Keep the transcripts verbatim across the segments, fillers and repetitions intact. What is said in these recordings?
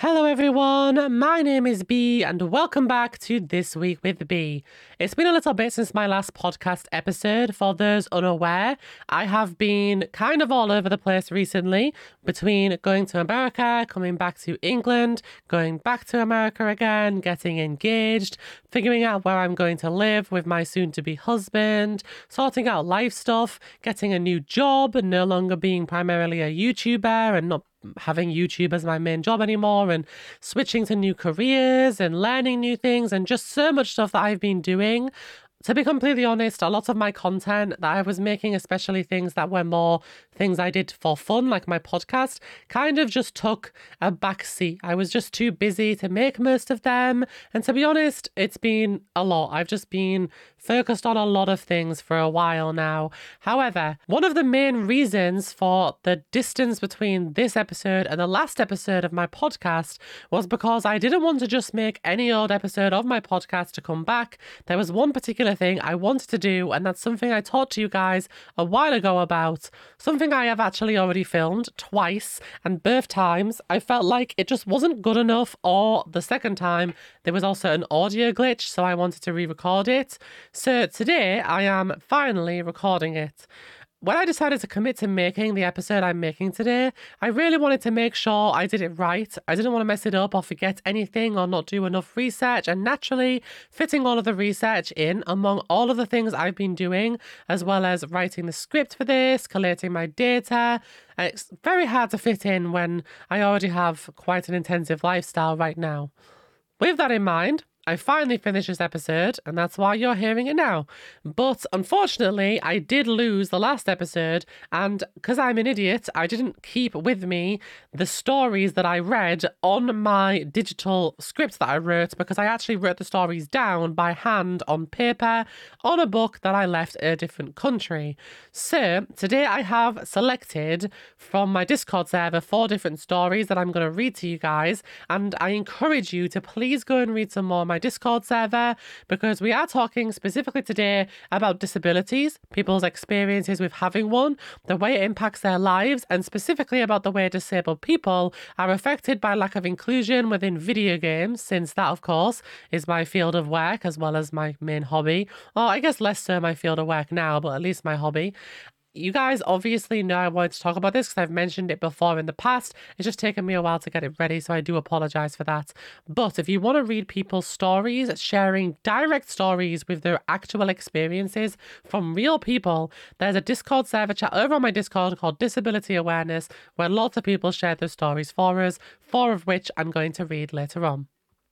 Hello everyone, my name is B and welcome back to This Week with B. It's been a little bit since my last podcast episode. For those unaware, I have been kind of all over the place recently between going to America, coming back to England, going back to America again, getting engaged, figuring out where I'm going to live with my soon-to-be husband, sorting out life stuff, getting a new job, and no longer being primarily a YouTuber and not having YouTube as my main job anymore, and switching to new careers and learning new things and just so much stuff that I've been doing. To be completely honest, a lot of my content that I was making, especially things that were more things I did for fun, like my podcast, kind of just took a backseat. I was just too busy to make most of them. And to be honest, it's been a lot. I've just been focused on a lot of things for a while now. However, one of the main reasons for the distance between this episode and the last episode of my podcast was because I didn't want to just make any old episode of my podcast to come back. There was one particular thing I wanted to do, and that's something I talked to you guys a while ago about, something I have actually already filmed twice, and both times I felt like it just wasn't good enough, or the second time there was also an audio glitch, so I wanted to re-record it. So today I am finally recording it. When I decided to commit to making the episode I'm making today, I really wanted to make sure I did it right. I didn't want to mess it up or forget anything or not do enough research, and naturally fitting all of the research in among all of the things I've been doing, as well as writing the script for this, collating my data. It's very hard to fit in when I already have quite an intensive lifestyle right now. With that in mind, I finally finished this episode, and that's why you're hearing it now. But unfortunately, I did lose the last episode, and because I'm an idiot, I didn't keep with me the stories that I read on my digital script that I wrote, because I actually wrote the stories down by hand on paper on a book that I left in a different country. So today I have selected from my Discord server four different stories that I'm going to read to you guys, and I encourage you to please go and read some more my Discord server, because we are talking specifically today about disabilities, people's experiences with having one, the way it impacts their lives, and specifically about the way disabled people are affected by lack of inclusion within video games, since that, of course, is my field of work as well as my main hobby. Or I guess less so my field of work now, but at least my hobby. You guys obviously know I wanted to talk about this because I've mentioned it before in the past. It's just taken me a while to get it ready, so I do apologise for that. But if you want to read people's stories, sharing direct stories with their actual experiences from real people, there's a Discord server chat over on my Discord called Disability Awareness, where lots of people share their stories for us, four of which I'm going to read later on.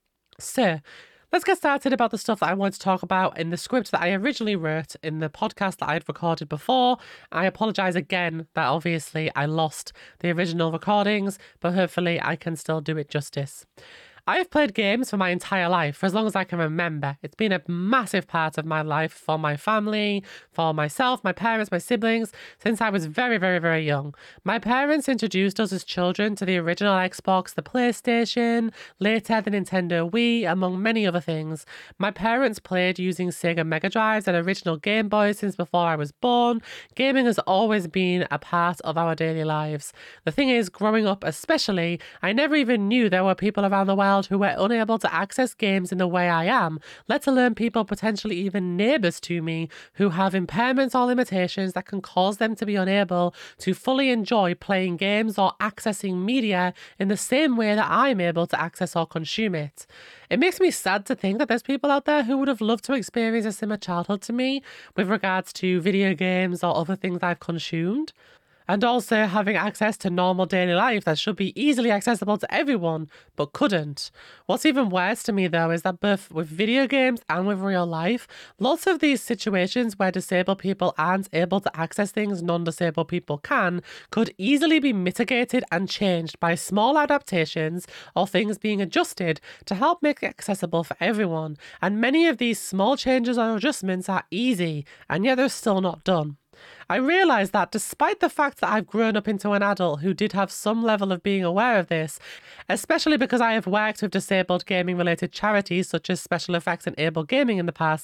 So, let's get started about the stuff that I want to talk about in the script that I originally wrote in the podcast that I'd recorded before. I apologise again that obviously I lost the original recordings, but hopefully I can still do it justice. I have played games for my entire life, for as long as I can remember. It's been a massive part of my life for my family, for myself, my parents, my siblings, since I was very, very, very young. My parents introduced us as children to the original Xbox, the PlayStation, later the Nintendo Wii, among many other things. My parents played using Sega Mega Drives and original Game Boys since before I was born. Gaming has always been a part of our daily lives. The thing is, growing up especially, I never even knew there were people around the world who were unable to access games in the way I am, let alone people potentially even neighbours to me who have impairments or limitations that can cause them to be unable to fully enjoy playing games or accessing media in the same way that I'm able to access or consume it. It makes me sad to think that there's people out there who would have loved to experience a similar childhood to me with regards to video games or other things I've consumed. And also having access to normal daily life that should be easily accessible to everyone, but couldn't. What's even worse to me, though, is that both with video games and with real life, lots of these situations where disabled people aren't able to access things non-disabled people can, could easily be mitigated and changed by small adaptations or things being adjusted to help make it accessible for everyone. And many of these small changes or adjustments are easy, and yet they're still not done. I realise that despite the fact that I've grown up into an adult who did have some level of being aware of this, especially because I have worked with disabled gaming related charities such as Special Effects and Able Gaming in the past,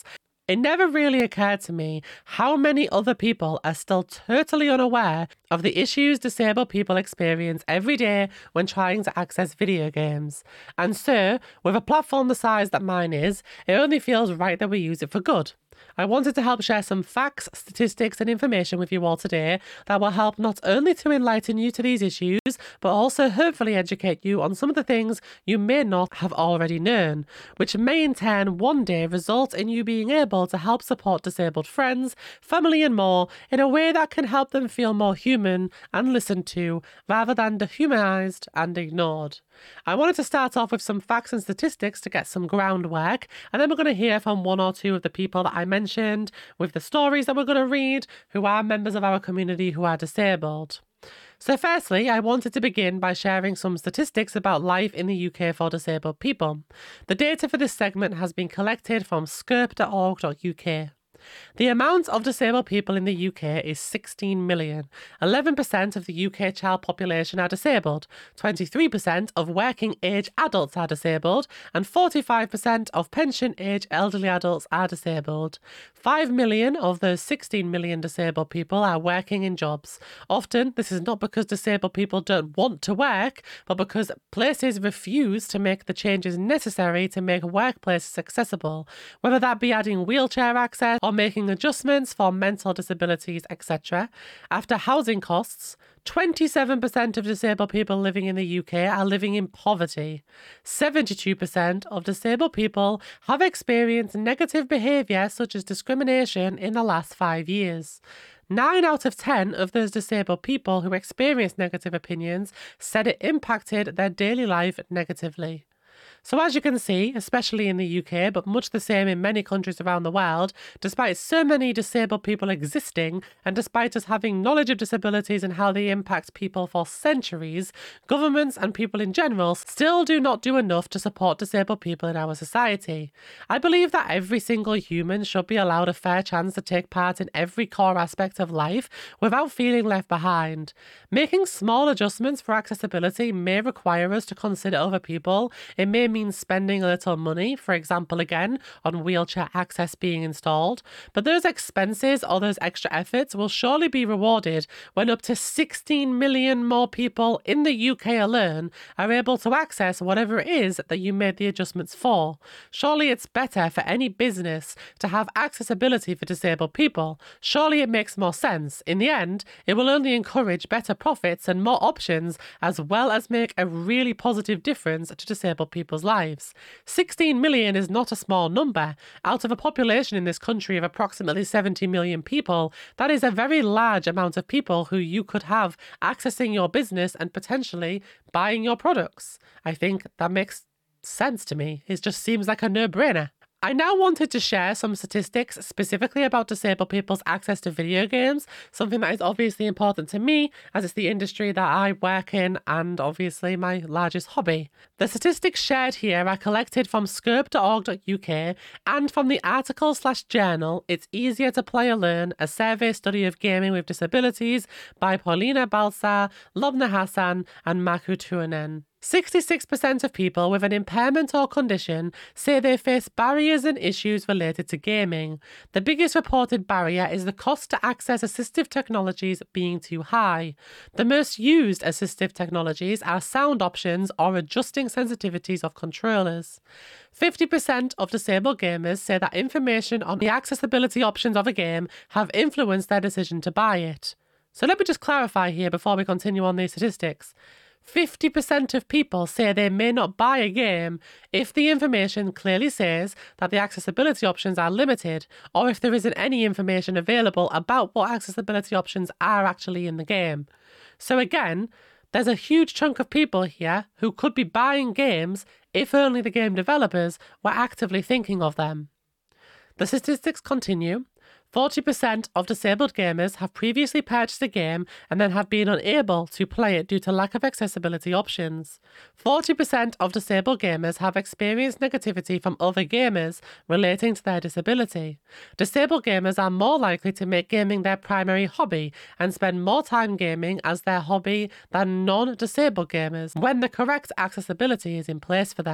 It never really occurred to me how many other people are still totally unaware of the issues disabled people experience every day when trying to access video games. And so, with a platform the size that mine is, it only feels right that we use it for good. I wanted to help share some facts, statistics, and information with you all today that will help not only to enlighten you to these issues, but also hopefully educate you on some of the things you may not have already known, which may in turn one day result in you being able to help support disabled friends, family, and more in a way that can help them feel more human and listened to, rather than dehumanized and ignored. I wanted to start off with some facts and statistics to get some groundwork, and then we're going to hear from one or two of the people that I mentioned with the stories that we're going to read who are members of our community who are disabled. So firstly, I wanted to begin by sharing some statistics about life in the U K for disabled people. The data for this segment has been collected from scope dot org dot U K. The amount of disabled people in the U K is sixteen million. eleven percent of the U K child population are disabled, twenty-three percent of working age adults are disabled, and forty-five percent of pension age elderly adults are disabled. five million of those sixteen million disabled people are working in jobs. Often, this is not because disabled people don't want to work, but because places refuse to make the changes necessary to make workplaces accessible, whether that be adding wheelchair access or making adjustments for mental disabilities, et cetera. After housing costs, twenty-seven percent of disabled people living in the U K are living in poverty. seventy-two percent of disabled people have experienced negative behaviour such as discrimination in the last five years. Nine out of ten of those disabled people who experienced negative opinions said it impacted their daily life negatively. So as you can see, especially in the U K, but much the same in many countries around the world, despite so many disabled people existing, and despite us having knowledge of disabilities and how they impact people for centuries, governments and people in general still do not do enough to support disabled people in our society. I believe that every single human should be allowed a fair chance to take part in every core aspect of life without feeling left behind. Making small adjustments for accessibility may require us to consider other people. It may mean spending a little money, for example, again, on wheelchair access being installed, but those expenses or those extra efforts will surely be rewarded when up to sixteen million more people in the U K alone are able to access whatever it is that you made the adjustments for. Surely it's better for any business to have accessibility for disabled people. Surely it makes more sense. In the end, it will only encourage better profits and more options, as well as make a really positive difference to disabled people's lives. sixteen million is not a small number. Out of a population in this country of approximately seventy million people, that is a very large amount of people who you could have accessing your business and potentially buying your products. I think that makes sense to me. It just seems like a no-brainer. I now wanted to share some statistics specifically about disabled people's access to video games, something that is obviously important to me as it's the industry that I work in and obviously my largest hobby. The statistics shared here are collected from scope dot org dot U K and from the article slash journal It's Easier to Play Alone, a survey study of gaming with disabilities by Paulina Balsar, Lobna Hassan and Maku Tuanen. sixty-six percent of people with an impairment or condition say they face barriers and issues related to gaming. The biggest reported barrier is the cost to access assistive technologies being too high. The most used assistive technologies are sound options or adjusting sensitivities of controllers. fifty percent of disabled gamers say that information on the accessibility options of a game have influenced their decision to buy it. So let me just clarify here before we continue on these statistics. fifty percent of people say they may not buy a game if the information clearly says that the accessibility options are limited, or if there isn't any information available about what accessibility options are actually in the game. So again, there's a huge chunk of people here who could be buying games if only the game developers were actively thinking of them. The statistics continue. forty percent of disabled gamers have previously purchased a game and then have been unable to play it due to lack of accessibility options. forty percent of disabled gamers have experienced negativity from other gamers relating to their disability. Disabled gamers are more likely to make gaming their primary hobby and spend more time gaming as their hobby than non-disabled gamers when the correct accessibility is in place for them.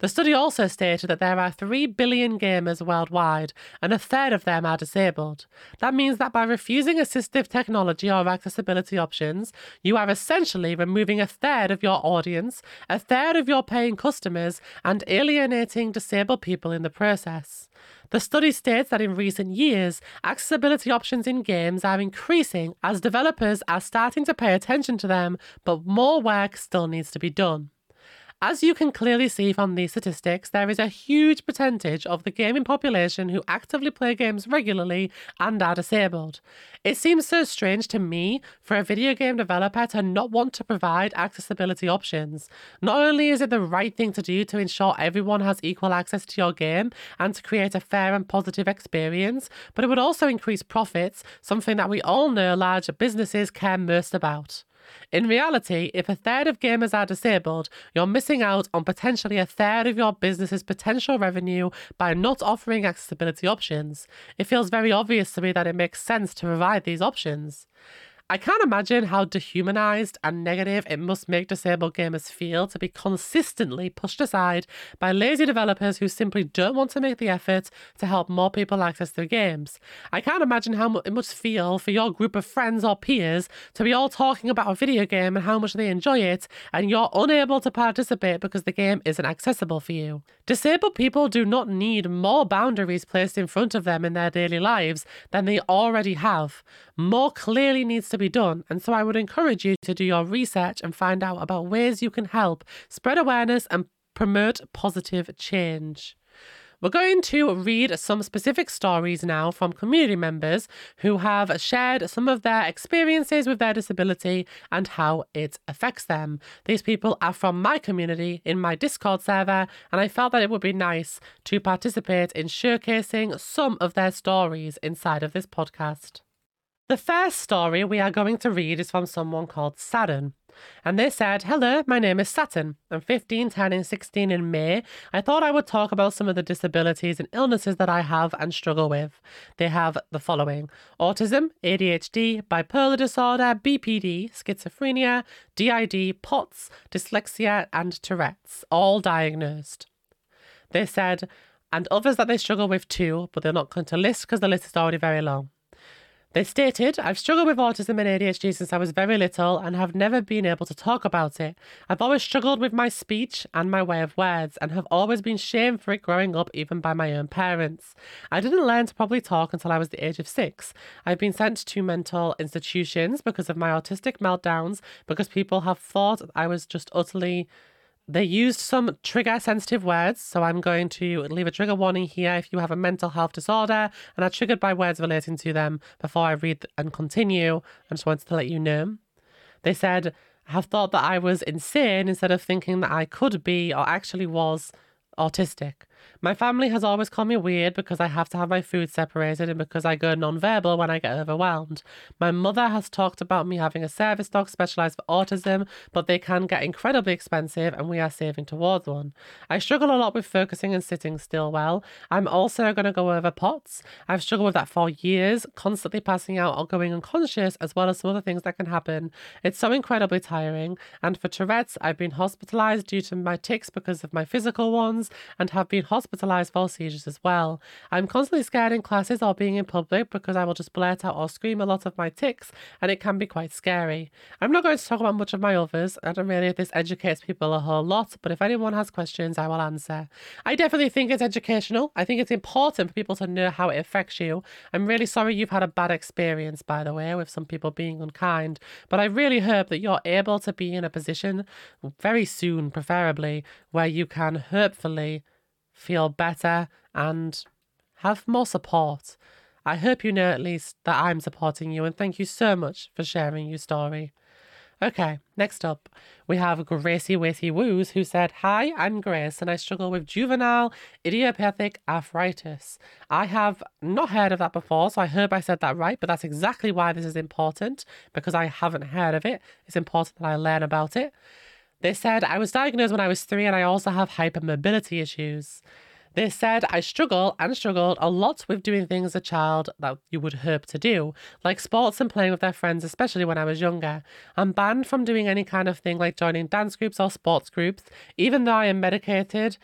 The study also stated that there are three billion gamers worldwide, and a third of them are disabled. That means that by refusing assistive technology or accessibility options, you are essentially removing a third of your audience, a third of your paying customers, and alienating disabled people in the process. The study states that in recent years, accessibility options in games are increasing as developers are starting to pay attention to them, but more work still needs to be done. As you can clearly see from these statistics, there is a huge percentage of the gaming population who actively play games regularly and are disabled. It seems so strange to me for a video game developer to not want to provide accessibility options. Not only is it the right thing to do to ensure everyone has equal access to your game and to create a fair and positive experience, but it would also increase profits, something that we all know large businesses care most about. In reality, if a third of gamers are disabled, you're missing out on potentially a third of your business's potential revenue by not offering accessibility options. It feels very obvious to me that it makes sense to provide these options. I can't imagine how dehumanized and negative it must make disabled gamers feel to be consistently pushed aside by lazy developers who simply don't want to make the effort to help more people access their games. I can't imagine how it must feel for your group of friends or peers to be all talking about a video game and how much they enjoy it, and you're unable to participate because the game isn't accessible for you. Disabled people do not need more boundaries placed in front of them in their daily lives than they already have. More clearly needs to be done, and so I would encourage you to do your research and find out about ways you can help spread awareness and promote positive change. We're going to read some specific stories now from community members who have shared some of their experiences with their disability and how it affects them. These people are from my community in my Discord server, and I felt that it would be nice to participate in showcasing some of their stories inside of this podcast. The first story we are going to read is from someone called Saturn. And they said, "Hello, my name is Saturn. I'm fifteen, turning sixteen in May. I thought I would talk about some of the disabilities and illnesses that I have and struggle with. They have the following: autism, A D H D, bipolar disorder, B P D, schizophrenia, D I D, POTS, dyslexia, and Tourette's, all diagnosed." They said, and others that they struggle with too, but they're not going to list because the list is already very long. They stated, "I've struggled with autism and A D H D since I was very little and have never been able to talk about it. I've always struggled with my speech and my way of words and have always been shamed for it growing up, even by my own parents. I didn't learn to properly talk until I was the age of six. I've been sent to mental institutions because of my autistic meltdowns, because people have thought I was just utterly..." They used some trigger-sensitive words, so I'm going to leave a trigger warning here if you have a mental health disorder and are triggered by words relating to them. Before I read and continue, I just wanted to let you know. They said, "I have thought that I was insane instead of thinking that I could be or actually was autistic. My family has always called me weird because I have to have my food separated and because I go non-verbal when I get overwhelmed. My mother has talked about me having a service dog specialised for autism, but they can get incredibly expensive and we are saving towards one. I struggle a lot with focusing and sitting still well. I'm also going to go over POTS. I've struggled with that for years, constantly passing out or going unconscious, as well as some other things that can happen. It's so incredibly tiring. And for Tourette's, I've been hospitalised due to my tics because of my physical ones and have been hospitalised for seizures as well. I'm constantly scared in classes or being in public because I will just blurt out or scream a lot of my tics, and it can be quite scary. I'm not going to talk about much of my others. I don't really if this educates people a whole lot, but if anyone has questions, I will answer. I definitely think it's educational. I think it's important for people to know how it affects you. I'm really sorry you've had a bad experience, by the way, with some people being unkind, but I really hope that you're able to be in a position very soon, preferably, where you can hopefully feel better and have more support. I hope you know at least that I'm supporting you, and thank you so much for sharing your story. Okay, next up, we have Gracie Waity Woos, who said, "Hi, I'm Grace, and I struggle with juvenile idiopathic arthritis. I have not heard of that before, so I hope I said that right, but that's exactly why this is important, because I haven't heard of it. It's important that I learn about it. They said, I was diagnosed when I was three and I also have hypermobility issues. They said, I struggle and struggled a lot with doing things as a child that you would hope to do, like sports and playing with their friends, especially when I was younger. I'm banned from doing any kind of thing like joining dance groups or sports groups, even though I am medicated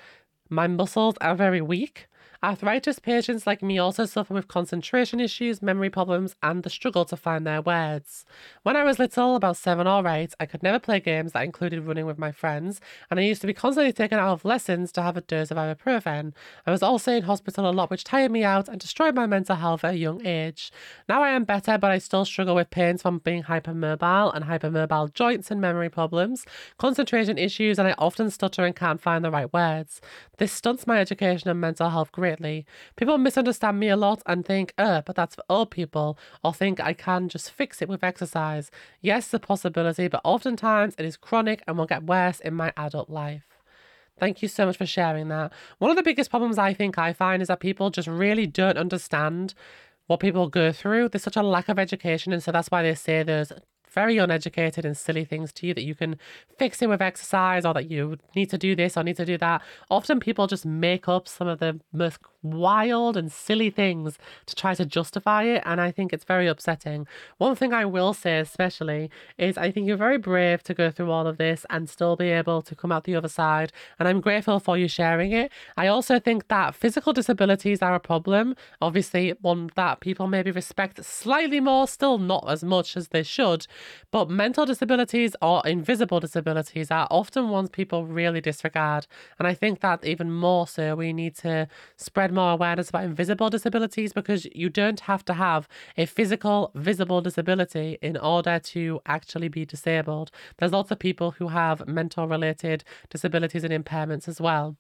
My muscles are very weak. Arthritis patients like me also suffer with concentration issues, memory problems, and the struggle to find their words. When I was little, about seven or eight, I could never play games that included running with my friends, and I used to be constantly taken out of lessons to have a dose of ibuprofen. I was also in hospital a lot, which tired me out and destroyed my mental health at a young age. Now I am better, but I still struggle with pains from being hypermobile and hypermobile joints and memory problems, concentration issues, and I often stutter and can't find the right words. This stunts my education and mental health greatly. People misunderstand me a lot and think, uh, but that's for old people, or think I can just fix it with exercise. Yes, it's a possibility, but oftentimes it is chronic and will get worse in my adult life. Thank you so much for sharing that. One of the biggest problems I think I find is that people just really don't understand what people go through. There's such a lack of education, and so that's why they say there's very uneducated and silly things to you that you can fix it with exercise, or that you need to do this or need to do that. Often people just make up some of the most wild and silly things to try to justify it, and I think it's very upsetting. One thing I will say especially is I think you're very brave to go through all of this and still be able to come out the other side, and I'm grateful for you sharing it. I also think that physical disabilities are a problem, obviously one that people maybe respect slightly more, still not as much as they should, but mental disabilities or invisible disabilities are often ones people really disregard, and I think that even more so we need to spread more awareness about invisible disabilities, because you don't have to have a physical, visible disability in order to actually be disabled. There's lots of people who have mental related disabilities and impairments as well.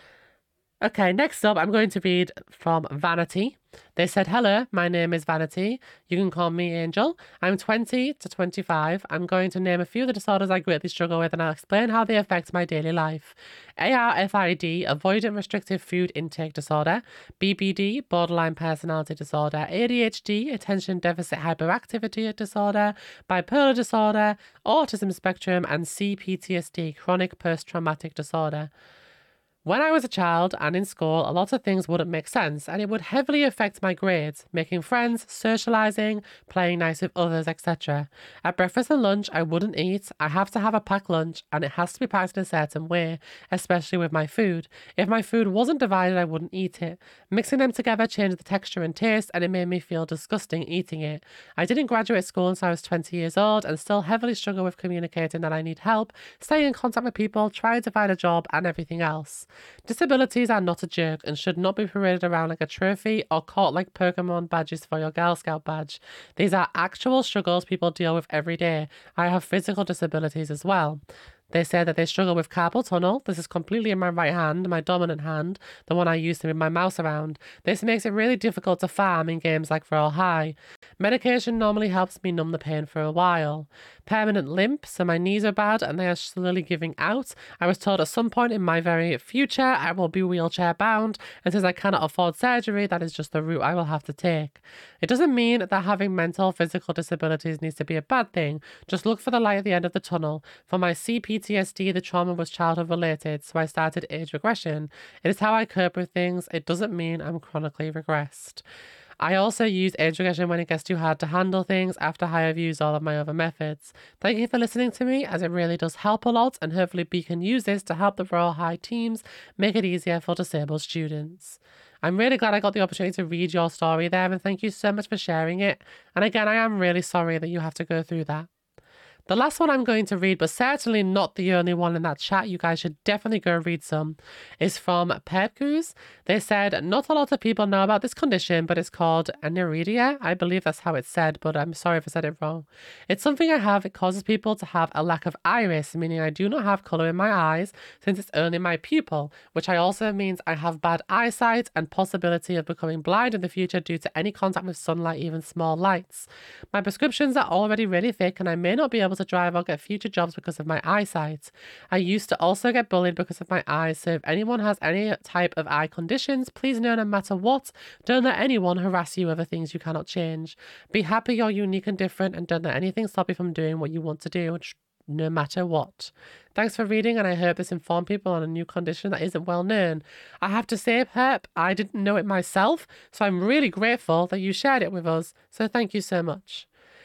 Okay, next up, I'm going to read from Vanity. They said, hello, my name is Vanity. You can call me Angel. I'm twenty to twenty-five. I'm going to name a few of the disorders I greatly struggle with, and I'll explain how they affect my daily life. A R F I D, Avoidant Restrictive Food Intake Disorder. B B D, Borderline Personality Disorder. A D H D, Attention Deficit Hyperactivity Disorder. Bipolar Disorder, Autism Spectrum, and C P T S D, Chronic Post-Traumatic Disorder. When I was a child and in school, a lot of things wouldn't make sense, and it would heavily affect my grades, making friends, socialising, playing nice with others, et cetera. At breakfast and lunch, I wouldn't eat. I have to have a packed lunch, and it has to be packed in a certain way, especially with my food. If my food wasn't divided, I wouldn't eat it. Mixing them together changed the texture and taste, and it made me feel disgusting eating it. I didn't graduate school until I was twenty years old, and still heavily struggle with communicating that I need help, staying in contact with people, trying to find a job, and everything else. Disabilities are not a joke and should not be paraded around like a trophy or caught like Pokemon badges for your Girl Scout badge. These are actual struggles people deal with every day. I have physical disabilities as well. They say that they struggle with carpal tunnel. This is completely in my right hand, my dominant hand, the one I use to move my mouse around. This makes it really difficult to farm in games like Roll High. Medication normally helps me numb the pain for a while. Permanent limp, so my knees are bad and they are slowly giving out. I was told at some point in my very future I will be wheelchair bound, and since I cannot afford surgery, that is just the route I will have to take. It doesn't mean that having mental physical disabilities needs to be a bad thing. Just look for the light at the end of the tunnel. For my C P T S D, the trauma was childhood related, so I started age regression. It is how I cope with things. It doesn't mean I'm chronically regressed. I also use age regression when it gets too hard to handle things after I have used all of my other methods. Thank you for listening to me, as it really does help a lot, and hopefully B can use this to help the Royal High teams make it easier for disabled students. I'm really glad I got the opportunity to read your story there, and thank you so much for sharing it. And again, I am really sorry that you have to go through that. The last one I'm going to read, but certainly not the only one in that chat, you guys should definitely go read some, is from Percus. They said, not a lot of people know about this condition, but it's called aniridia. I believe that's how it's said, but I'm sorry if I said it wrong. It's something I have. It causes people to have a lack of iris, meaning I do not have colour in my eyes, since it's only my pupil, which I also means I have bad eyesight and possibility of becoming blind in the future due to any contact with sunlight, even small lights. My prescriptions are already really thick, and I may not be able to drive or get future jobs because of my eyesight. I used to also get bullied because of my eyes, so if anyone has any type of eye conditions, please know no matter what, don't let anyone harass you over things you cannot change. Be happy you're unique and different, and don't let anything stop you from doing what you want to do, no matter what. Thanks for reading, and I hope this informed people on a new condition that isn't well known. I have to say, Pep, I didn't know it myself, so I'm really grateful that you shared it with us, so thank you so much.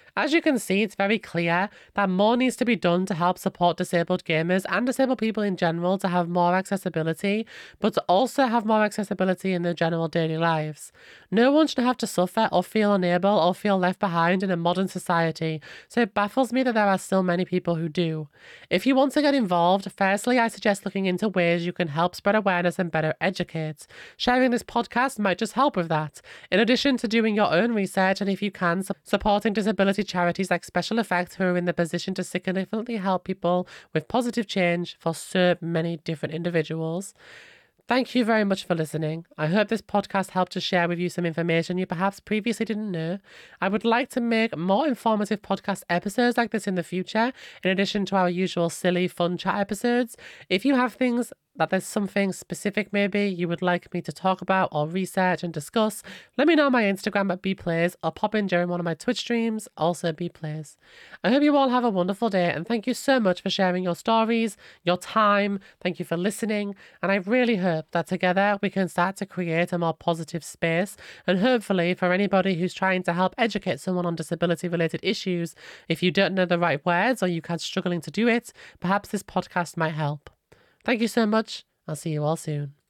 As you can see, it's very clear that more needs to be done to help support disabled gamers and disabled people in general to have more accessibility, but to also have more accessibility in their general daily lives. No one should have to suffer or feel unable or feel left behind in a modern society, so it baffles me that there are still many people who do. If you want to get involved, firstly, I suggest looking into ways you can help spread awareness and better educate. Sharing this podcast might just help with that, in addition to doing your own research and, if you can, su- supporting disability charities like Special Effects, who are in the position to significantly help people with positive change for so many different individuals. Thank you very much for listening. I hope this podcast helped to share with you some information you perhaps previously didn't know. I would like to make more informative podcast episodes like this in the future, in addition to our usual silly, fun chat episodes. If you have things that there's something specific maybe you would like me to talk about or research and discuss, let me know on my Instagram at bplays or pop in during one of my Twitch streams, also bplays. I hope you all have a wonderful day, and thank you so much for sharing your stories, your time. Thank you for listening, and I really hope that together we can start to create a more positive space, and hopefully for anybody who's trying to help educate someone on disability related issues, if you don't know the right words or you can't struggling to do it, perhaps this podcast might help. Thank you so much. I'll see you all soon.